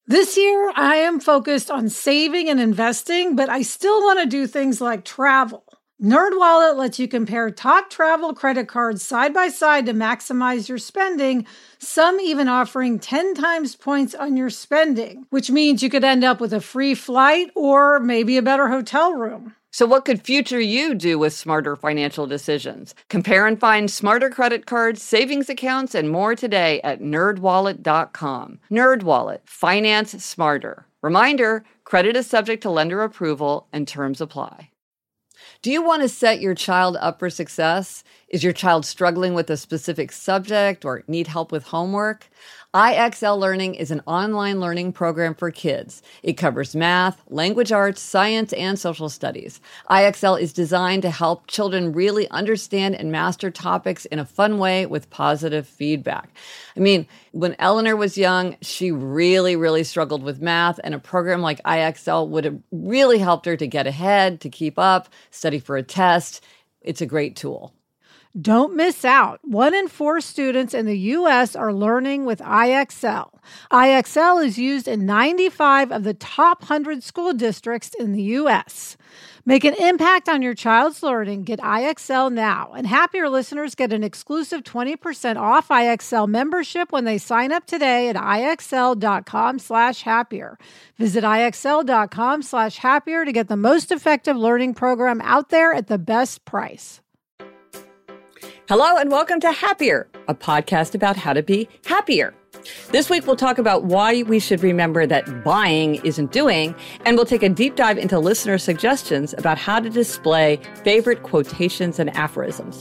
This year, I am focused on saving and investing, but I still want to do things like travel. NerdWallet lets you compare top travel credit cards side by side to maximize your spending, some even offering 10 times points on your spending, which means you could end up with a free flight or maybe a better hotel room. So what could future you do with smarter financial decisions? Compare and find smarter credit cards, savings accounts, and more today at nerdwallet.com. NerdWallet, finance smarter. Reminder, credit is subject to lender approval and terms apply. Do you want to set your child up for success? Is your child struggling with a specific subject or need help with homework? IXL Learning is an online learning program for kids. It covers math, language arts, science, and social studies. IXL is designed to help children really understand and master topics in a fun way with positive feedback. I mean, when Eleanor was young, she really struggled with math, and a program like IXL would have really helped her to get ahead, to keep up, study for a test. It's a great tool. Don't miss out. 1 in 4 students in the U.S. are learning with IXL. IXL is used in 95 of the top 100 school districts in the U.S. Make an impact on your child's learning. Get IXL now. And Happier listeners get an exclusive 20% off IXL membership when they sign up today at IXL.com/happier. Visit IXL.com/happier to get the most effective learning program out there at the best price. Hello and welcome to Happier, a podcast about how to be happier. This week, we'll talk about why we should remember that buying isn't doing, and we'll take a deep dive into listener suggestions about how to display favorite quotations and aphorisms.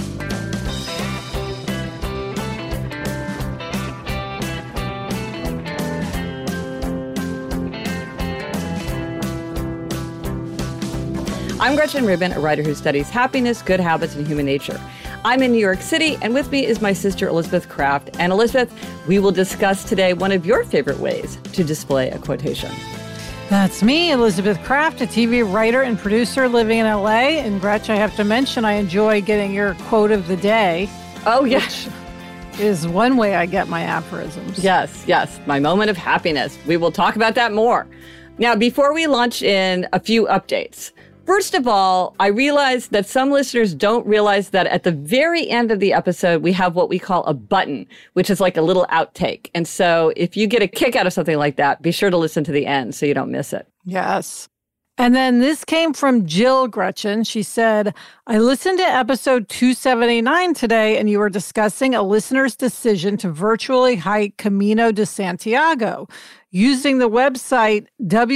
I'm Gretchen Rubin, a writer who studies happiness, good habits, and human nature. I'm in New York City, and with me is my sister, Elizabeth Kraft. And Elizabeth, we will discuss today one of your favorite ways to display a quotation. That's me, Elizabeth Kraft, a TV writer and producer living in L.A. And Gretch, I have to mention, I enjoy getting your quote of the day. Oh, yes. Is one way I get my aphorisms. Yes, my moment of happiness. We will talk about that more. Now, before we launch in, a few updates. First of all, I realized that some listeners don't realize that at the very end of the episode, we have what we call a button, which is like a little outtake. And so if you get a kick out of something like that, be sure to listen to the end so you don't miss it. Yes. And then this came from Jill Gretchen. She said, I listened to episode 279 today, and you were discussing a listener's decision to virtually hike Camino de Santiago. Using the website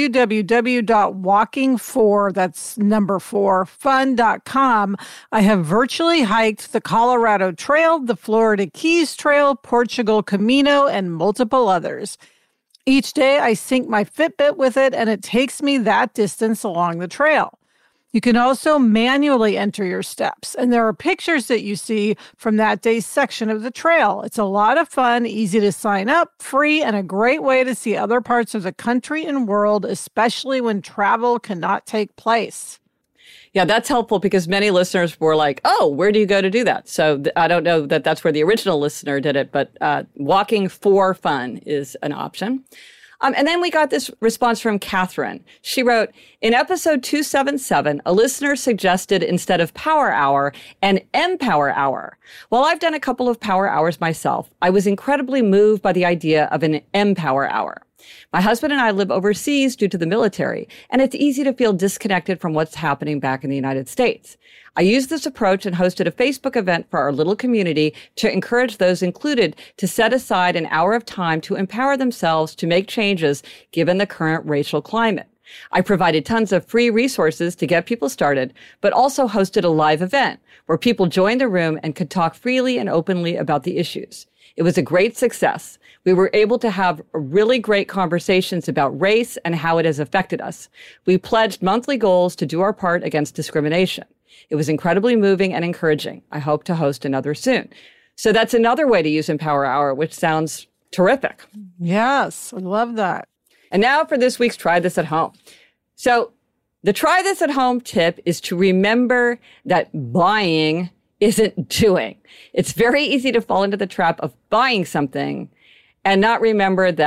www.walking4, that's number 4, fun.com, I have virtually hiked the Colorado Trail, the Florida Keys Trail, Portugal Camino, and multiple others. Each day I sync my Fitbit with it, and it takes me that distance along the trail. You can also manually enter your steps, and there are pictures that you see from that day's section of the trail. It's a lot of fun, easy to sign up, free, and a great way to see other parts of the country and world, especially when travel cannot take place. Yeah, that's helpful because many listeners were like, oh, where do you go to do that? So I don't know that that's where the original listener did it, but walking for fun is an option. And then we got this response from Catherine. She wrote, in episode 277, a listener suggested instead of power hour, an empower hour. While I've done a couple of power hours myself, I was incredibly moved by the idea of an empower hour. My husband and I live overseas due to the military, and it's easy to feel disconnected from what's happening back in the United States. I used this approach and hosted a Facebook event for our little community to encourage those included to set aside an hour of time to empower themselves to make changes given the current racial climate. I provided tons of free resources to get people started, but also hosted a live event where people joined the room and could talk freely and openly about the issues. It was a great success. We were able to have really great conversations about race and how it has affected us. We pledged monthly goals to do our part against discrimination. It was incredibly moving and encouraging. I hope to host another soon. So that's another way to use Empower Hour, which sounds terrific. Yes, I love that. And now for this week's Try This at Home. So the Try This at Home tip is to remember that buying isn't doing. It's very easy to fall into the trap of buying something and not remember that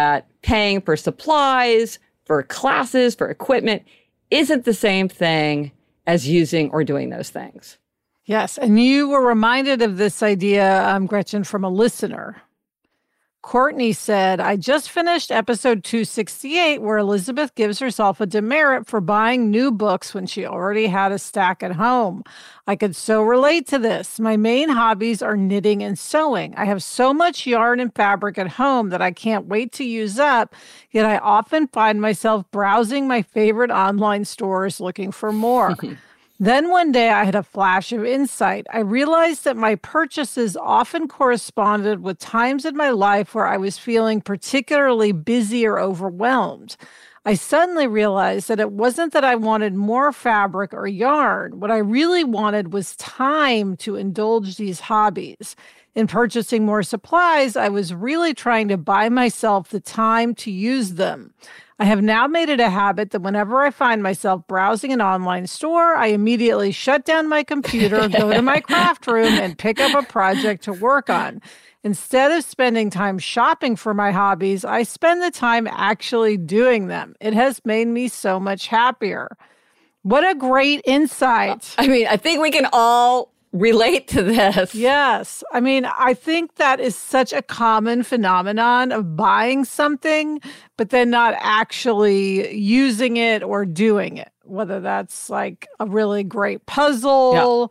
paying for supplies, for classes, for equipment isn't the same thing as using or doing those things. Yes. And you were reminded of this idea, Gretchen, from a listener. Courtney said, I just finished episode 268, where Elizabeth gives herself a demerit for buying new books when she already had a stack at home. I could so relate to this. My main hobbies are knitting and sewing. I have so much yarn and fabric at home that I can't wait to use up, yet I often find myself browsing my favorite online stores looking for more. Then one day I had a flash of insight. I realized that my purchases often corresponded with times in my life where I was feeling particularly busy or overwhelmed. I suddenly realized that it wasn't that I wanted more fabric or yarn. What I really wanted was time to indulge these hobbies. In purchasing more supplies, I was really trying to buy myself the time to use them. I have now made it a habit that whenever I find myself browsing an online store, I immediately shut down my computer, go to my craft room, and pick up a project to work on. Instead of spending time shopping for my hobbies, I spend the time actually doing them. It has made me so much happier. What a great insight. I mean, I think we can all relate to this. Yes. I mean, I think that is such a common phenomenon of buying something, but then not actually using it or doing it, whether that's like a really great puzzle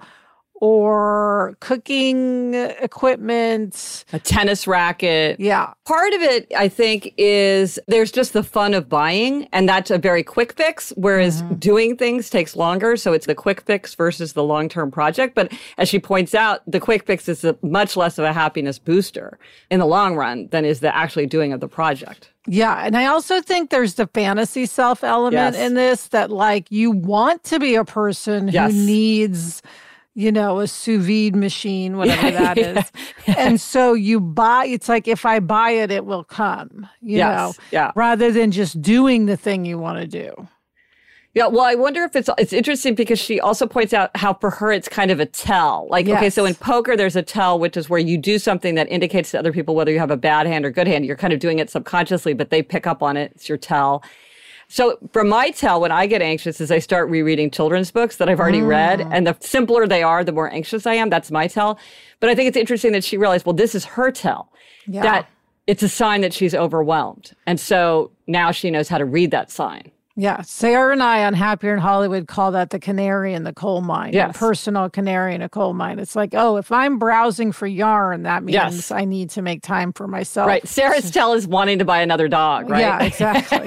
or cooking equipment. A tennis racket. Yeah. Part of it, I think, is there's just the fun of buying, and that's a very quick fix, whereas doing things takes longer. So it's the quick fix versus the long-term project. But as she points out, the quick fix is much less of a happiness booster in the long run than is the actually doing of the project. Yeah. And I also think there's the fantasy self element in this, that like you want to be a person who needs, you know, a sous vide machine, whatever that is. And so you buy, it's like, if I buy it, it will come, you know, rather than just doing the thing you want to do. Yeah, well, I wonder if it's interesting because she also points out how for her it's kind of a tell. Like, okay, so in poker there's a tell, which is where you do something that indicates to other people whether you have a bad hand or good hand. You're kind of doing it subconsciously, but they pick up on it. It's your tell. So for my tell, when I get anxious, is I start rereading children's books that I've already read. And the simpler they are, the more anxious I am. That's my tell. But I think it's interesting that she realized, well, this is her tell. Yeah. That it's a sign that she's overwhelmed. And so now she knows how to read that sign. Yeah. Sarah and I on Happier in Hollywood call that the canary in the coal mine. Yes. Personal canary in a coal mine. It's like, oh, if I'm browsing for yarn, that means I need to make time for myself. Right. Sarah's tell is wanting to buy another dog, right? Yeah, exactly.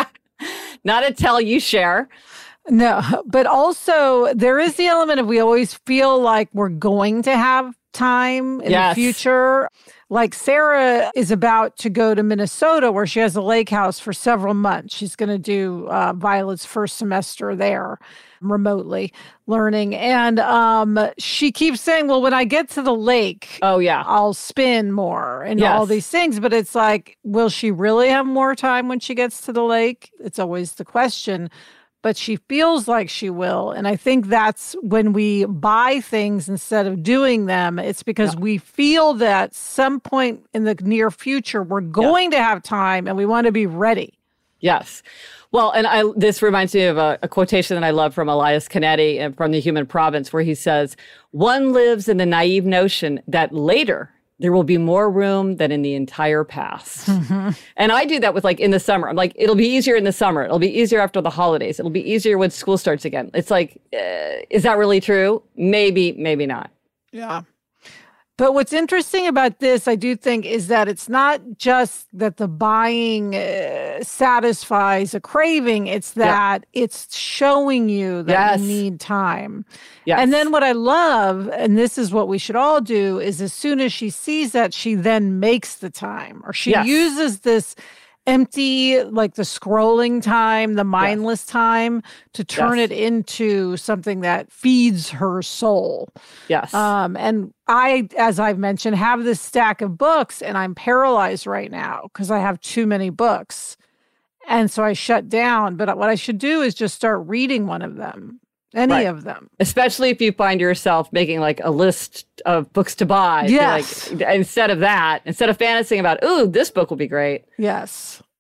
Not a tell you share. No, but also there is the element of we always feel like we're going to have time in the future. Like Sarah is about to go to Minnesota where she has a lake house for several months. She's going to do Violet's first semester there remotely learning. And she keeps saying, well, when I get to the lake, I'll spin more and all these things. But it's like, will she really have more time when she gets to the lake? It's always the question. But she feels like she will. And I think that's when we buy things instead of doing them. It's because we feel that some point in the near future, we're going to have time and we want to be ready. Yes. Well, and this reminds me of a quotation that I love from Elias Canetti from The Human Province, where he says, one lives in the naive notion that later there will be more room than in the entire past. And I do that with like in the summer. I'm like, it'll be easier in the summer. It'll be easier after the holidays. It'll be easier when school starts again. It's like, is that really true? Maybe, maybe not. Yeah. But what's interesting about this, I do think, is that it's not just that the buying satisfies a craving. It's that it's showing you that you need time. Yes. And then what I love, and this is what we should all do, is as soon as she sees that, she then makes the time. Or she uses this empty, like the scrolling time, the mindless time, to turn it into something that feeds her soul. Yes. And I, as I've mentioned, have this stack of books and I'm paralyzed right now because I have too many books. And so I shut down. But what I should do is just start reading one of them. Any of them. Especially if you find yourself making like a list of books to buy. Yes. Like, instead of fantasizing about, ooh, this book will be great. Yes.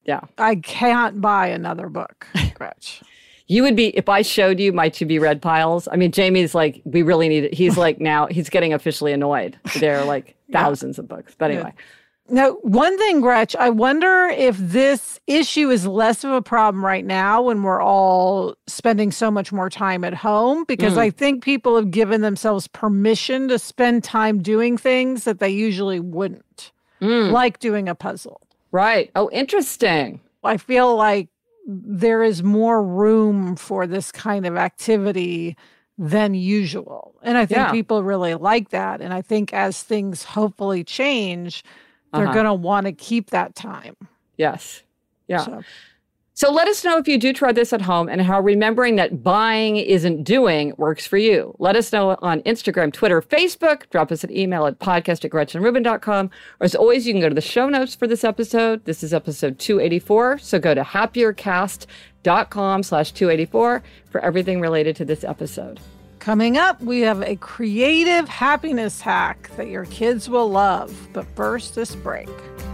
Yeah. I can't buy another book, Gretch. You would be, if I showed you my to be read piles. I mean, Jamie's like, we really need it. He's like, now he's getting officially annoyed. There are like thousands of books. But anyway. Now, one thing, Gretch, I wonder if this issue is less of a problem right now when we're all spending so much more time at home, because I think people have given themselves permission to spend time doing things that they usually wouldn't, like doing a puzzle. Right. Oh, interesting. I feel like there is more room for this kind of activity than usual. And I think people really like that. And I think as things hopefully change, they're going to want to keep that time. Yes. Yeah. So let us know if you do try this at home and how remembering that buying isn't doing works for you. Let us know on Instagram, Twitter, Facebook. Drop us an email at podcast@GretchenRubin.com. Or as always, you can go to the show notes for this episode. This is episode 284. So go to happiercast.com/284 for everything related to this episode. Coming up, we have a creative happiness hack that your kids will love. But first, this break.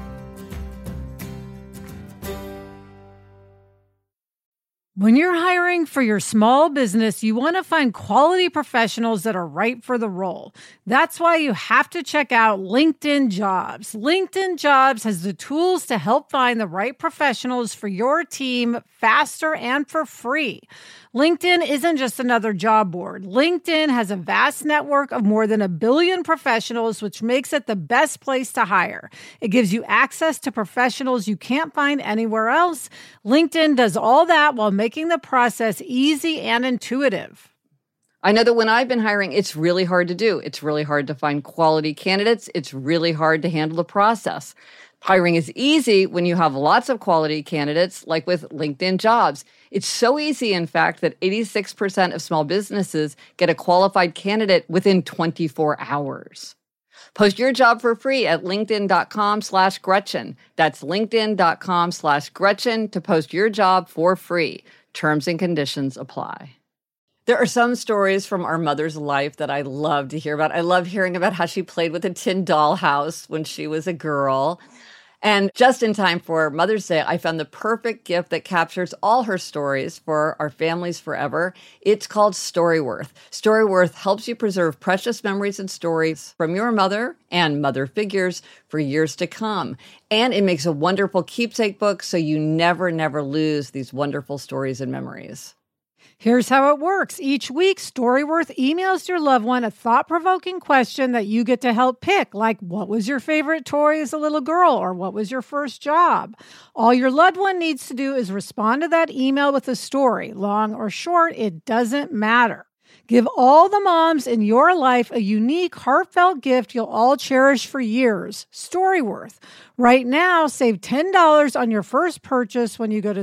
When you're hiring for your small business, you want to find quality professionals that are right for the role. That's why you have to check out LinkedIn Jobs. LinkedIn Jobs has the tools to help find the right professionals for your team faster and for free. LinkedIn isn't just another job board. LinkedIn has a vast network of more than 1 billion professionals, which makes it the best place to hire. It gives you access to professionals you can't find anywhere else. LinkedIn does all that while making the process easy and intuitive. I know that when I've been hiring, it's really hard to do. It's really hard to find quality candidates. It's really hard to handle the process. Hiring is easy when you have lots of quality candidates, like with LinkedIn Jobs. It's so easy, in fact, that 86% of small businesses get a qualified candidate within 24 hours. Post your job for free at linkedin.com/Gretchen. That's linkedin.com/Gretchen to post your job for free. Terms and conditions apply. There are some stories from our mother's life that I love to hear about. I love hearing about how she played with a tin dollhouse when she was a girl. And just in time for Mother's Day, I found the perfect gift that captures all her stories for our families forever. It's called Storyworth. Storyworth helps you preserve precious memories and stories from your mother and mother figures for years to come. And it makes a wonderful keepsake book so you never lose these wonderful stories and memories. Here's how it works. Each week, Storyworth emails your loved one a thought-provoking question that you get to help pick, like what was your favorite toy as a little girl, or what was your first job? All your loved one needs to do is respond to that email with a story. Long or short, it doesn't matter. Give all the moms in your life a unique, heartfelt gift you'll all cherish for years. Storyworth. Right now, save $10 on your first purchase when you go to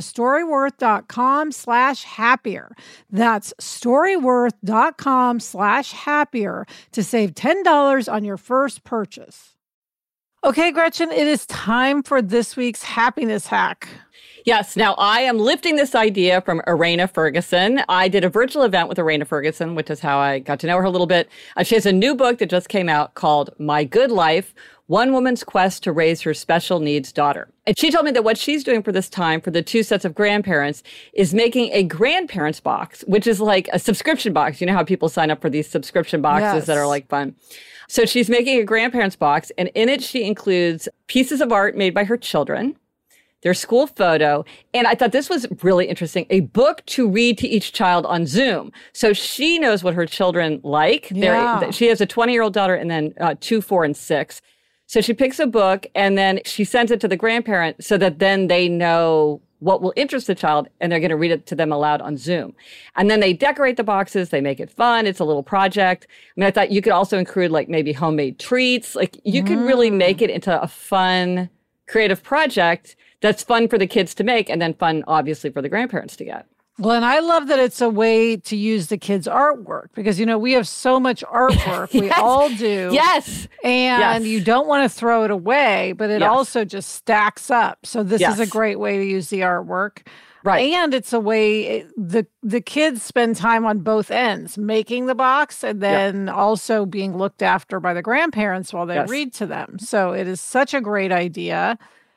storyworth.com/happier. That's storyworth.com/happier to save $10 on your first purchase. Okay, Gretchen, it is time for this week's happiness hack. Yes. Now, I am lifting this idea from Arena Ferguson. I did a virtual event with Arena Ferguson, which is how I got to know her a little bit. She has a new book that just came out called My Good Life, One Woman's Quest to Raise Her Special Needs Daughter. And she told me that what she's doing for this time for the two sets of grandparents is making a grandparents box, which is like a subscription box. You know how people sign up for these subscription boxes that are like fun. So she's making a grandparents box, and in it she includes pieces of art made by her children, their school photo, and I thought this was really interesting, a book to read to each child on Zoom. So she knows what her children like. Yeah. She has a 20-year-old daughter and then 2, 4, and 6. So she picks a book and then she sends it to the grandparent so that then they know what will interest the child and they're going to read it to them aloud on Zoom. And then they decorate the boxes. They make it fun. It's a little project. I mean, I thought you could also include like maybe homemade treats. Like you could really make it into a fun, creative project that's fun for the kids to make and then fun, obviously, for the grandparents to get. Well, and I love that it's a way to use the kids' artwork because, you know, we have so much artwork. Yes. We all do. Yes. And you don't want to throw it away, but it also just stacks up. So this is a great way to use the artwork. Right. And it's a way the kids spend time on both ends, making the box and then also being looked after by the grandparents while they read to them. So it is such a great idea.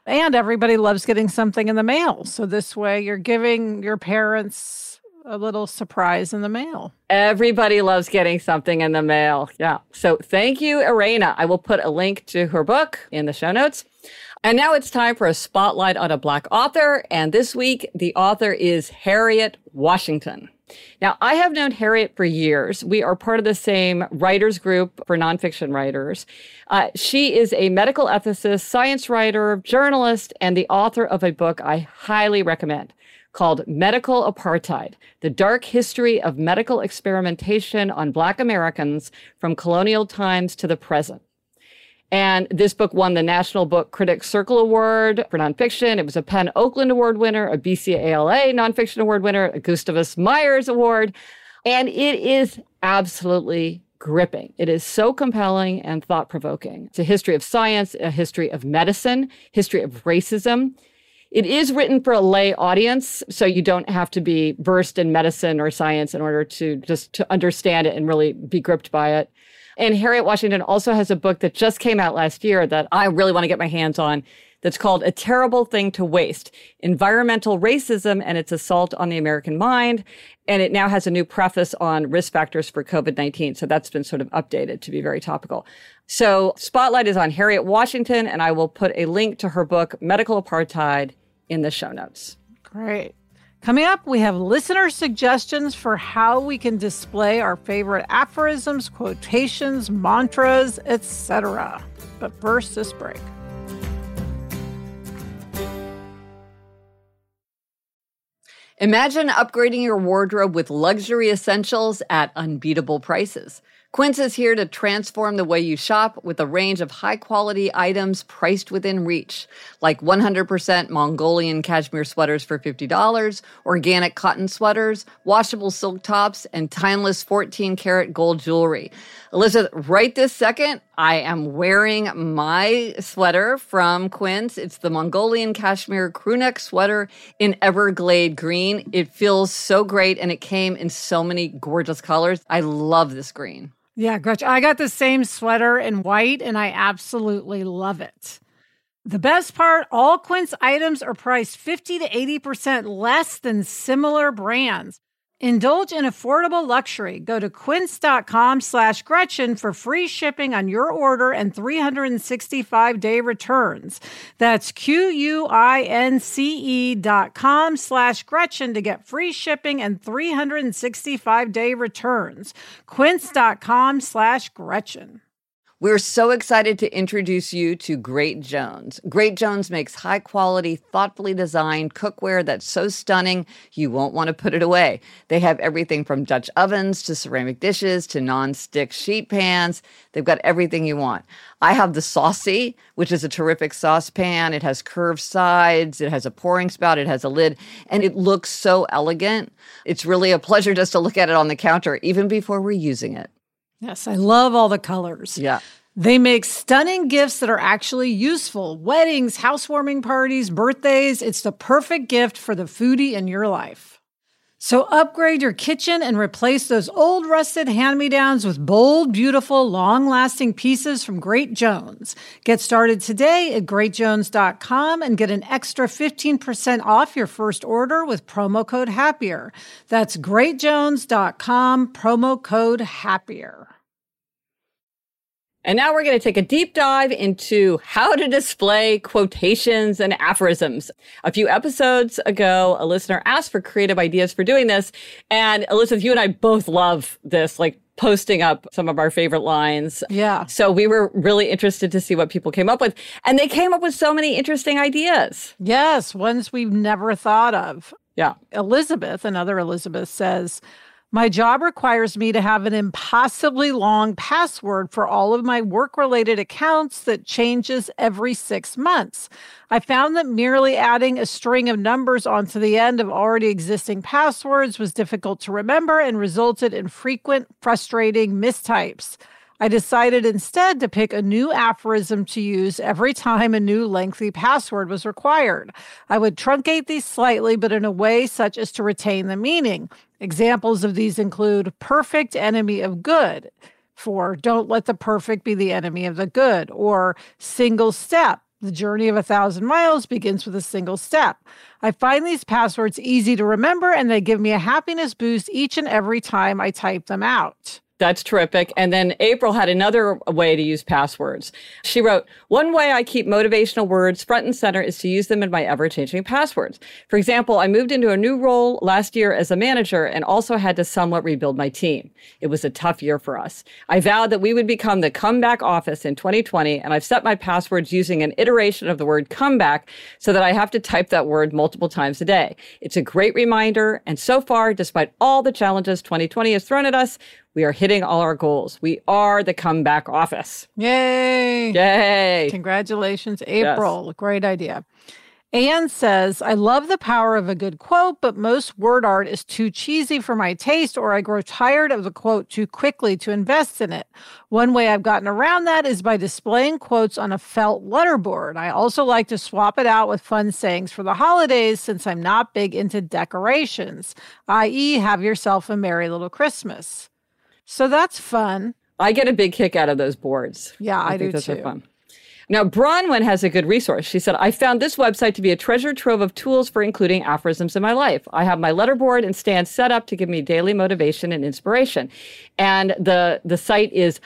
And everybody loves getting something in the mail. So this way you're giving your parents a little surprise in the mail. Everybody loves getting something in the mail. Yeah. So thank you, Irena. I will put a link to her book in the show notes. And now it's time for a spotlight on a Black author. And this week, the author is Harriet Washington. Now, I have known Harriet for years. We are part of the same writers group for nonfiction writers. She is a medical ethicist, science writer, journalist, and the author of a book I highly recommend called Medical Apartheid, The Dark History of Medical Experimentation on Black Americans from Colonial Times to the Present. And this book won the National Book Critics Circle Award for nonfiction. It was a PEN Oakland Award winner, a BCALA Nonfiction Award winner, a Gustavus Myers Award. And it is absolutely gripping. It is so compelling and thought-provoking. It's a history of science, a history of medicine, history of racism. It is written for a lay audience, so you don't have to be versed in medicine or science in order to understand it and really be gripped by it. And Harriet Washington also has a book that just came out last year that I really want to get my hands on that's called A Terrible Thing to Waste, Environmental Racism and Its Assault on the American Mind. And it now has a new preface on risk factors for COVID-19. So that's been sort of updated to be very topical. So Spotlight is on Harriet Washington, and I will put a link to her book, Medical Apartheid, in the show notes. Great. Coming up, we have listener suggestions for how we can display our favorite aphorisms, quotations, mantras, etc. But first, this break. Imagine upgrading your wardrobe with luxury essentials at unbeatable prices. Quince is here to transform the way you shop with a range of high-quality items priced within reach, like 100% Mongolian cashmere sweaters for $50, organic cotton sweaters, washable silk tops, and timeless 14-karat gold jewelry. Elizabeth, right this second, I am wearing my sweater from Quince. It's the Mongolian cashmere crewneck sweater in Everglade green. It feels so great, and it came in so many gorgeous colors. I love this green. Yeah, Gretchen, I got the same sweater in white, and I absolutely love it. The best part, all Quince items are priced 50 to 80% less than similar brands. Indulge in affordable luxury. Go to quince.com/Gretchen for free shipping on your order and 365-day returns. That's QUINCE.com/Gretchen to get free shipping and 365-day returns. Quince.com/Gretchen. We're so excited to introduce you to Great Jones. Great Jones makes high-quality, thoughtfully designed cookware that's so stunning you won't want to put it away. They have everything from Dutch ovens to ceramic dishes to non-stick sheet pans. They've got everything you want. I have the Saucy, which is a terrific saucepan. It has curved sides. It has a pouring spout. It has a lid. And it looks so elegant. It's really a pleasure just to look at it on the counter, even before we're using it. Yes, I love all the colors. Yeah. They make stunning gifts that are actually useful. Weddings, housewarming parties, birthdays. It's the perfect gift for the foodie in your life. So upgrade your kitchen and replace those old rusted hand-me-downs with bold, beautiful, long-lasting pieces from Great Jones. Get started today at greatjones.com and get an extra 15% off your first order with promo code HAPPIER. That's greatjones.com, promo code HAPPIER. And now we're going to take a deep dive into how to display quotations and aphorisms. A few episodes ago, a listener asked for creative ideas for doing this. And Elizabeth, you and I both love this, like posting up some of our favorite lines. Yeah. So we were really interested to see what people came up with. And they came up with so many interesting ideas. Yes, ones we've never thought of. Yeah. Elizabeth, another Elizabeth, says, my job requires me to have an impossibly long password for all of my work-related accounts that changes every 6 months. I found that merely adding a string of numbers onto the end of already existing passwords was difficult to remember and resulted in frequent, frustrating mistypes. I decided instead to pick a new aphorism to use every time a new lengthy password was required. I would truncate these slightly, but in a way such as to retain the meaning. Examples of these include perfect enemy of good, for don't let the perfect be the enemy of the good, or single step, The journey of 1,000 miles begins with a single step. I find these passwords easy to remember, and they give me a happiness boost each and every time I type them out. That's terrific. And then April had another way to use passwords. She wrote, one way I keep motivational words front and center is to use them in my ever-changing passwords. For example, I moved into a new role last year as a manager and also had to somewhat rebuild my team. It was a tough year for us. I vowed that we would become the comeback office in 2020, and I've set my passwords using an iteration of the word comeback so that I have to type that word multiple times a day. It's a great reminder, and so far, despite all the challenges 2020 has thrown at us, we are hitting all our goals. We are the comeback office. Yay. Yay. Congratulations, April. Yes. Great idea. Anne says, I love the power of a good quote, but most word art is too cheesy for my taste, or I grow tired of the quote too quickly to invest in it. One way I've gotten around that is by displaying quotes on a felt letterboard. I also like to swap it out with fun sayings for the holidays since I'm not big into decorations, i.e. have yourself a merry little Christmas. So that's fun. I get a big kick out of those boards. Yeah, I do those too. Are fun. Now, Bronwyn has a good resource. She said, I found this website to be a treasure trove of tools for including aphorisms in my life. I have my letterboard and stand set up to give me daily motivation and inspiration. And the site is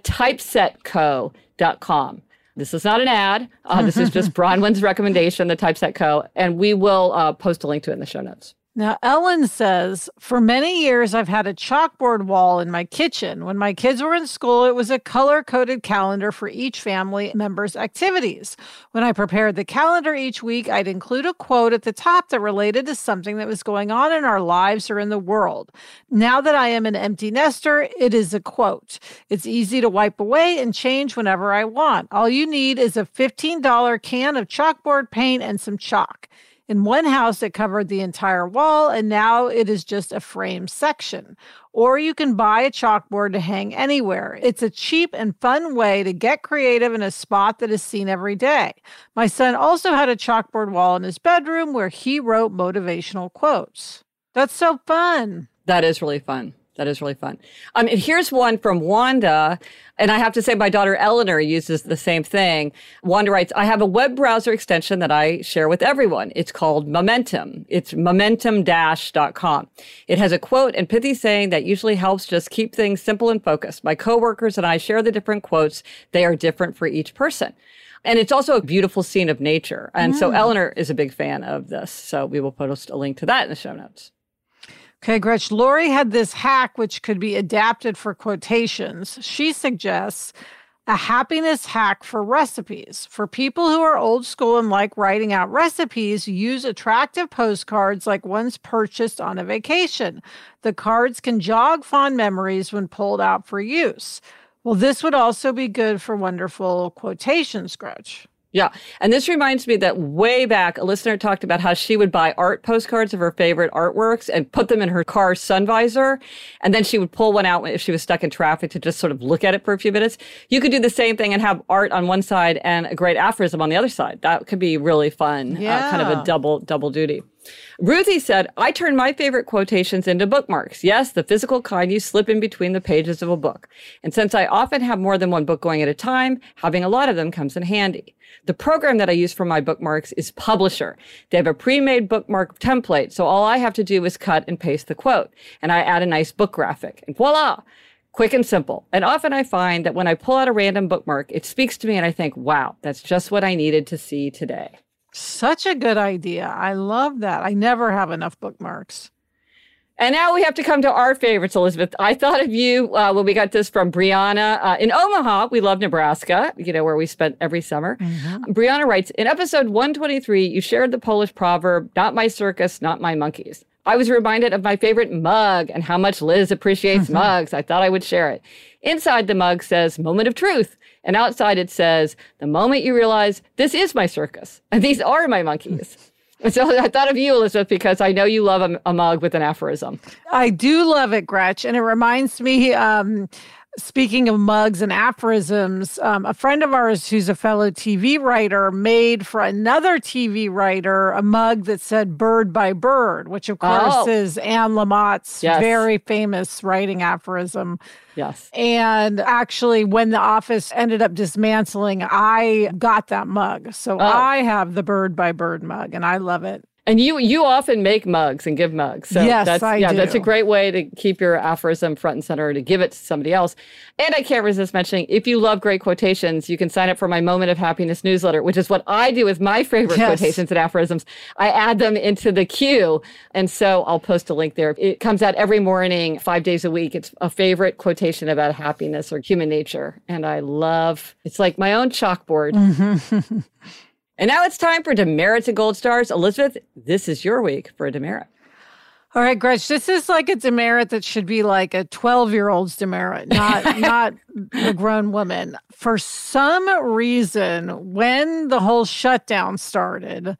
thetypesetco.com. This is not an ad. This is just Bronwyn's recommendation, the Typeset Co. And we will post a link to it in the show notes. Now, Ellen says, for many years, I've had a chalkboard wall in my kitchen. When my kids were in school, it was a color-coded calendar for each family member's activities. When I prepared the calendar each week, I'd include a quote at the top that related to something that was going on in our lives or in the world. Now that I am an empty nester, it is a quote. It's easy to wipe away and change whenever I want. All you need is a $15 can of chalkboard paint and some chalk. In one house, it covered the entire wall, and now it is just a frame section. Or you can buy a chalkboard to hang anywhere. It's a cheap and fun way to get creative in a spot that is seen every day. My son also had a chalkboard wall in his bedroom where he wrote motivational quotes. That's so fun. That is really fun. That is really fun. And here's one from Wanda. And I have to say my daughter Eleanor uses the same thing. Wanda writes, I have a web browser extension that I share with everyone. It's called Momentum. It's momentum-.com. It has a quote and pithy saying that usually helps just keep things simple and focused. My coworkers and I share the different quotes. They are different for each person. And it's also a beautiful scene of nature. And so Eleanor is a big fan of this. So we will post a link to that in the show notes. Okay, Gretch, Lori had this hack which could be adapted for quotations. She suggests a happiness hack for recipes. For people who are old school and like writing out recipes, use attractive postcards like ones purchased on a vacation. The cards can jog fond memories when pulled out for use. Well, this would also be good for wonderful quotations, Gretch. Yeah. And this reminds me that way back, a listener talked about how she would buy art postcards of her favorite artworks and put them in her car's sun visor. And then she would pull one out if she was stuck in traffic to just sort of look at it for a few minutes. You could do the same thing and have art on one side and a great aphorism on the other side. That could be really fun. Yeah. Kind of a double duty. Ruthie said, I turn my favorite quotations into bookmarks. Yes, the physical kind you slip in between the pages of a book. And since I often have more than one book going at a time, having a lot of them comes in handy. The program that I use for my bookmarks is Publisher. They have a pre-made bookmark template, so all I have to do is cut and paste the quote. And I add a nice book graphic. And voila! Quick and simple. And often I find that when I pull out a random bookmark, it speaks to me and I think, wow, that's just what I needed to see today. Such a good idea. I love that. I never have enough bookmarks. And now we have to come to our favorites, Elizabeth. I thought of you when we got this from Brianna. In Omaha, we love Nebraska, where we spent every summer. Mm-hmm. Brianna writes, in episode 123, you shared the Polish proverb, not my circus, not my monkeys. I was reminded of my favorite mug and how much Liz appreciates mugs. I thought I would share it. Inside the mug says, moment of truth. And outside it says, the moment you realize this is my circus and these are my monkeys. And so I thought of you, Elizabeth, because I know you love a mug with an aphorism. I do love it, Gretch. And it reminds me Speaking of mugs and aphorisms, a friend of ours who's a fellow TV writer made for another TV writer a mug that said "bird by bird," which of course is Anne Lamott's very famous writing aphorism. Yes. And actually, when The Office ended up dismantling, I got that mug. So I have the bird by bird mug, and I love it. And you often make mugs and give mugs. So yes, I do. That's a great way to keep your aphorism front and center, to give it to somebody else. And I can't resist mentioning, if you love great quotations, you can sign up for my Moment of Happiness newsletter, which is what I do with my favorite quotations and aphorisms. I add them into the queue. And so I'll post a link there. It comes out every morning, 5 days a week. It's a favorite quotation about happiness or human nature. And it's like my own chalkboard. Mm-hmm. And now it's time for demerits and gold stars. Elizabeth, this is your week for a demerit. All right, Gretch, this is like a demerit that should be like a 12-year-old's demerit, not a grown woman. For some reason, when the whole shutdown started,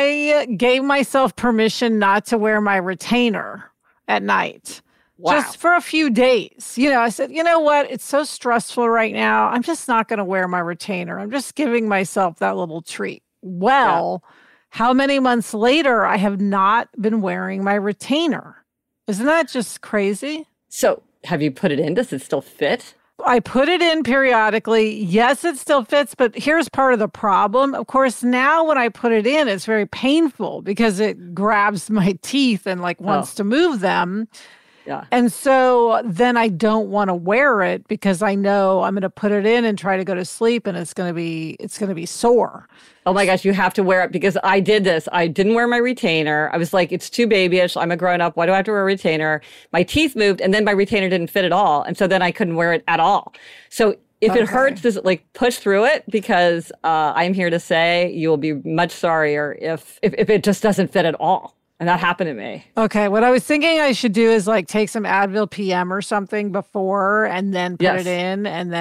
I gave myself permission not to wear my retainer at night. Wow. Just for a few days. I said, you know what? It's so stressful right now. I'm just not going to wear my retainer. I'm just giving myself that little treat. Well, how many months later, I have not been wearing my retainer. Isn't that just crazy? So have you put it in? Does it still fit? I put it in periodically. Yes, it still fits, but here's part of the problem. Of course, now when I put it in, it's very painful because it grabs my teeth and wants to move them. Yeah. And so then I don't want to wear it because I know I'm going to put it in and try to go to sleep and it's going to be sore. Oh my gosh, you have to wear it because I did this. I didn't wear my retainer. I was like, it's too babyish. I'm a grown up. Why do I have to wear a retainer? My teeth moved and then my retainer didn't fit at all. And so then I couldn't wear it at all. So if it hurts, does it push through it? Because I'm here to say you will be much sorrier if it just doesn't fit at all. And that happened to me. Okay. What I was thinking I should do is take some Advil PM or something before and then put it in and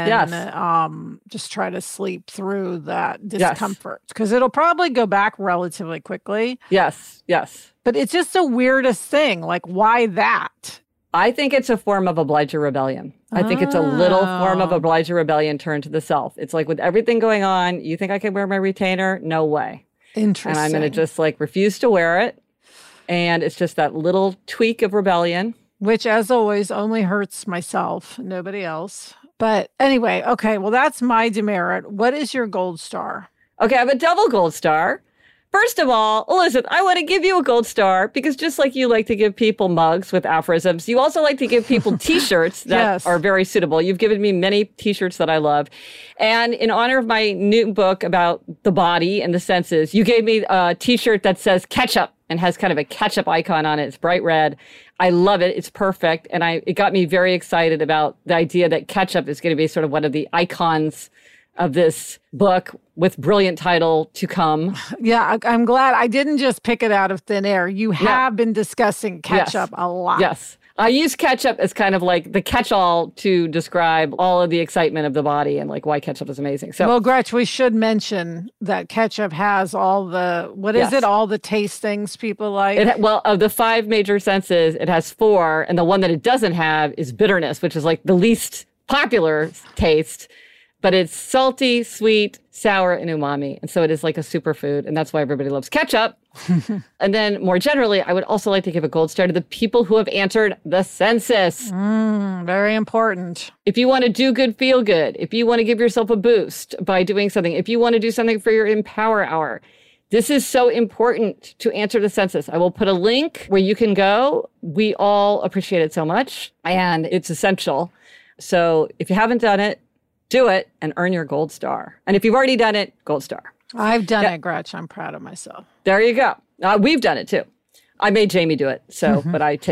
then just try to sleep through that discomfort because it'll probably go back relatively quickly. Yes. But it's just the weirdest thing. Why that? I think it's a form of obligor rebellion. I think it's a little form of obligor rebellion turned to the self. It's with everything going on, you think I can wear my retainer? No way. Interesting. And I'm going to just refuse to wear it. And it's just that little tweak of rebellion. Which, as always, only hurts myself, nobody else. But anyway, okay, well, that's my demerit. What is your gold star? Okay, I have a double gold star. First of all, Elizabeth, I want to give you a gold star because just like you like to give people mugs with aphorisms, you also like to give people T-shirts that are very suitable. You've given me many T-shirts that I love. And in honor of my new book about the body and the senses, you gave me a T-shirt that says ketchup and has kind of a ketchup icon on it. It's bright red. I love it. It's perfect. And it got me very excited about the idea that ketchup is going to be sort of one of the icons of this book with brilliant title to come. Yeah, I'm glad I didn't just pick it out of thin air. You have been discussing ketchup a lot. Yes. I use ketchup as kind of the catch-all to describe all of the excitement of the body and why ketchup is amazing. So, well, Gretch, we should mention that ketchup has all the, all the taste things people like? Of the 5 major senses, it has 4. And the one that it doesn't have is bitterness, which is the least popular taste. But it's salty, sweet, sour, and umami. And so it is like a superfood. And that's why everybody loves ketchup. And then more generally, I would also like to give a gold star to the people who have answered the census. Very important. If you want to do good, feel good. If you want to give yourself a boost by doing something. If you want to do something for your Empower Hour. This is so important to answer the census. I will put a link where you can go. We all appreciate it so much. And it's essential. So if you haven't done it, do it and earn your gold star. And if you've already done it, gold star. I've done it, Gretch. I'm proud of myself. There you go. We've done it too. I made Jamie do it. So, but I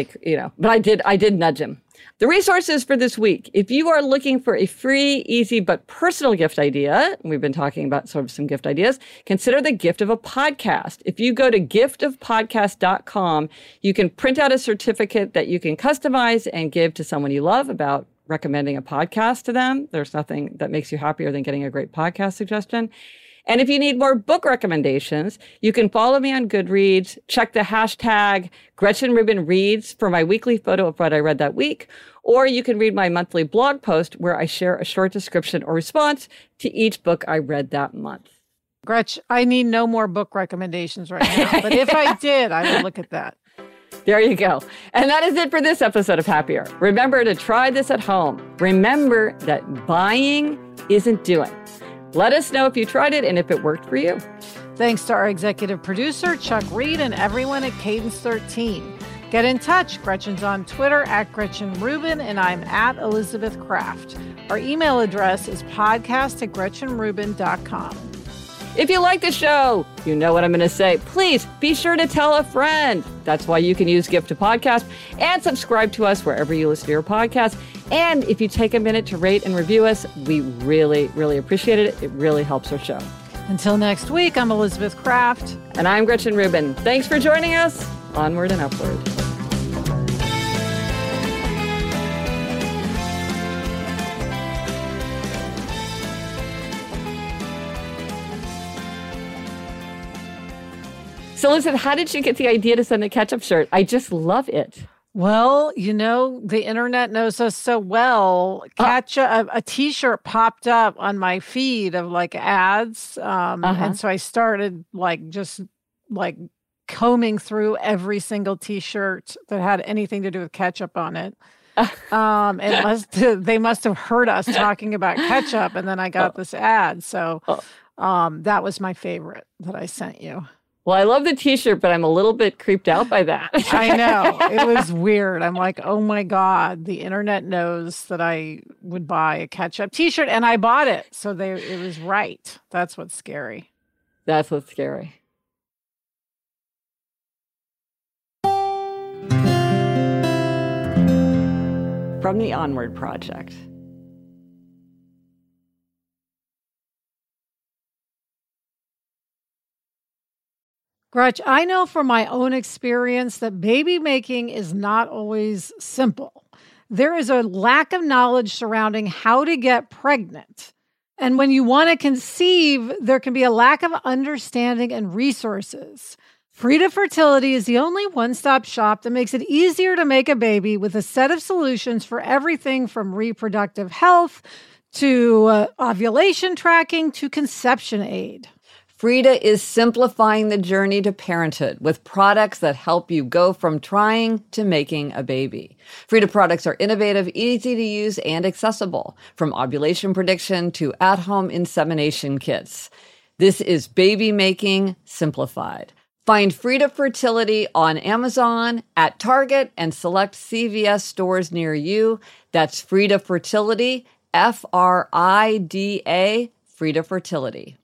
did nudge him. The resources for this week. If you are looking for a free, easy, but personal gift idea, we've been talking about sort of some gift ideas, consider the gift of a podcast. If you go to giftofpodcast.com, you can print out a certificate that you can customize and give to someone you love about recommending a podcast to them. There's nothing that makes you happier than getting a great podcast suggestion. And if you need more book recommendations, you can follow me on Goodreads, check the hashtag Gretchen Rubin Reads for my weekly photo of what I read that week, or you can read my monthly blog post where I share a short description or response to each book I read that month. Gretchen, I need no more book recommendations right now, but if I did, I would look at that. There you go. And that is it for this episode of Happier. Remember to try this at home. Remember that buying isn't doing. Let us know if you tried it and if it worked for you. Thanks to our executive producer, Chuck Reed, and everyone at Cadence 13. Get in touch. Gretchen's on Twitter at Gretchen Rubin, and I'm at Elizabeth Kraft. Our email address is podcast@GretchenRubin.com. If you like the show, you know what I'm going to say. Please be sure to tell a friend. That's why you can use Gift to Podcast and subscribe to us wherever you listen to your podcast. And if you take a minute to rate and review us, we really, really appreciate it. It really helps our show. Until next week, I'm Elizabeth Kraft. And I'm Gretchen Rubin. Thanks for joining us. Onward and upward. So listen, how did you get the idea to send a ketchup shirt? I just love it. Well, you know, the internet knows us so well. A T-shirt popped up on my feed of like ads. And so I started just combing through every single T-shirt that had anything to do with ketchup on it. They must have heard us talking about ketchup, and then I got this ad. So that was my favorite that I sent you. Well, I love the T-shirt, but I'm a little bit creeped out by that. I know. It was weird. I'm like, oh my God, the internet knows that I would buy a ketchup T-shirt, and I bought it. So it was right. That's what's scary. That's what's scary. From the Onward Project. Gretch, I know from my own experience that baby making is not always simple. There is a lack of knowledge surrounding how to get pregnant. And when you want to conceive, there can be a lack of understanding and resources. Frida Fertility is the only one-stop shop that makes it easier to make a baby with a set of solutions for everything from reproductive health to ovulation tracking to conception aid. Frida is simplifying the journey to parenthood with products that help you go from trying to making a baby. Frida products are innovative, easy to use, and accessible, from ovulation prediction to at-home insemination kits. This is baby making simplified. Find Frida Fertility on Amazon, at Target, and select CVS stores near you. That's Frida Fertility, Frida, Frida Fertility.